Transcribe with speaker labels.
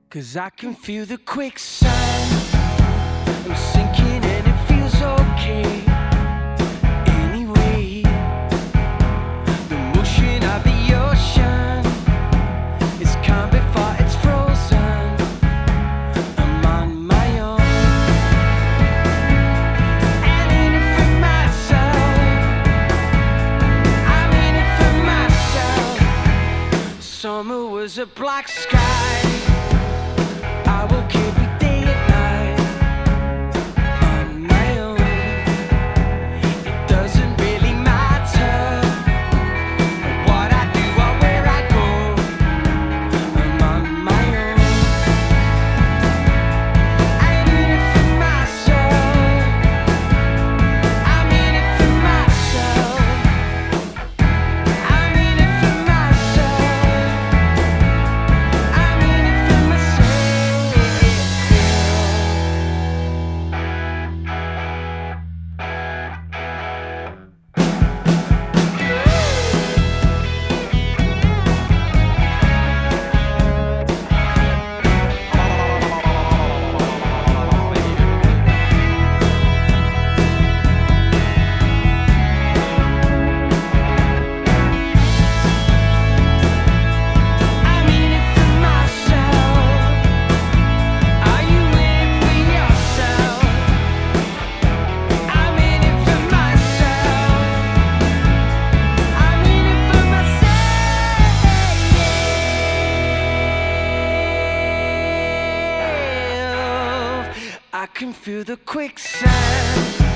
Speaker 1: 'Cause I can feel the quicksand. I'm sinking and it feels okay. Anyway, the motion of the ocean is calm before it's frozen. I'm on my own. And in it for myself. I'm in it for myself. Summer was a black sky. I woke every day at night on my own. It doesn't really matter what I do or where I go. I'm on my own. I'm in it for myself. I'm in it for myself. I'm in it for myself. I'm in it for myself. I'm in it for myself. Are you in it for yourself? I'm in it for myself. I'm in it for myself. I can feel the quicksand.